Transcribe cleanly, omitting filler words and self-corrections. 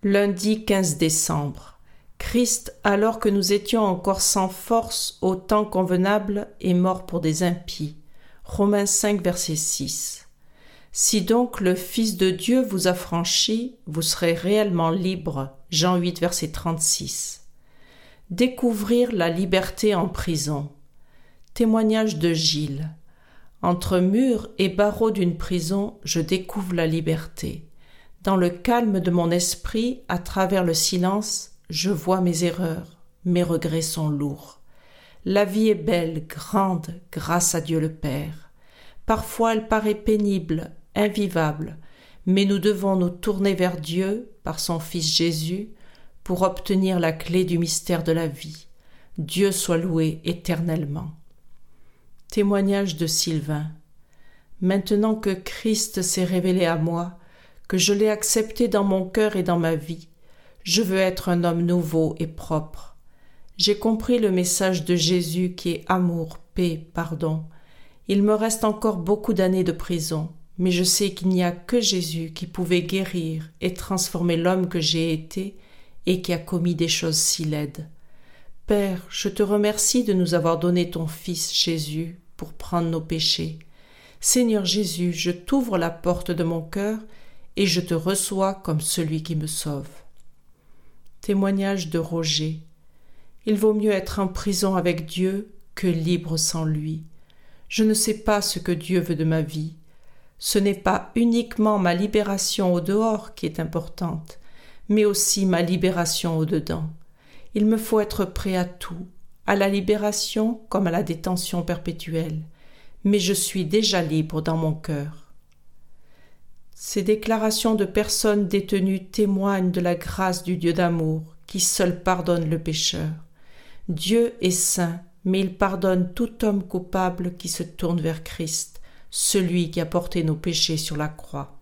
Lundi 15 décembre. Christ, alors que nous étions encore sans force au temps convenable, est mort pour des impies. Romains 5, verset 6. Si donc le Fils de Dieu vous a franchi, vous serez réellement libre. Jean 8, verset 36. Découvrir la liberté en prison. Témoignage de Gilles. Entre murs et barreaux d'une prison, je découvre la liberté. Dans le calme de mon esprit, à travers le silence, je vois mes erreurs, mes regrets sont lourds. La vie est belle, grande, grâce à Dieu le Père. Parfois elle paraît pénible, invivable, mais nous devons nous tourner vers Dieu, par son Fils Jésus, pour obtenir la clé du mystère de la vie. Dieu soit loué éternellement. Témoignage de Sylvain. Maintenant que Christ s'est révélé à moi, que je l'ai accepté dans mon cœur et dans ma vie, je veux être un homme nouveau et propre. J'ai compris le message de Jésus qui est amour, paix, pardon. Il me reste encore beaucoup d'années de prison, mais je sais qu'il n'y a que Jésus qui pouvait guérir et transformer l'homme que j'ai été et qui a commis des choses si laides. Père, je te remercie de nous avoir donné ton Fils Jésus pour prendre nos péchés. Seigneur Jésus, je t'ouvre la porte de mon cœur et je te reçois comme celui qui me sauve. Témoignage de Roger. Il vaut mieux être en prison avec Dieu que libre sans lui. Je ne sais pas ce que Dieu veut de ma vie. Ce n'est pas uniquement ma libération au dehors qui est importante, mais aussi ma libération au dedans. Il me faut être prêt à tout, à la libération comme à la détention perpétuelle. Mais je suis déjà libre dans mon cœur. Ces déclarations de personnes détenues témoignent de la grâce du Dieu d'amour qui seul pardonne le pécheur. Dieu est saint, mais il pardonne tout homme coupable qui se tourne vers Christ, celui qui a porté nos péchés sur la croix.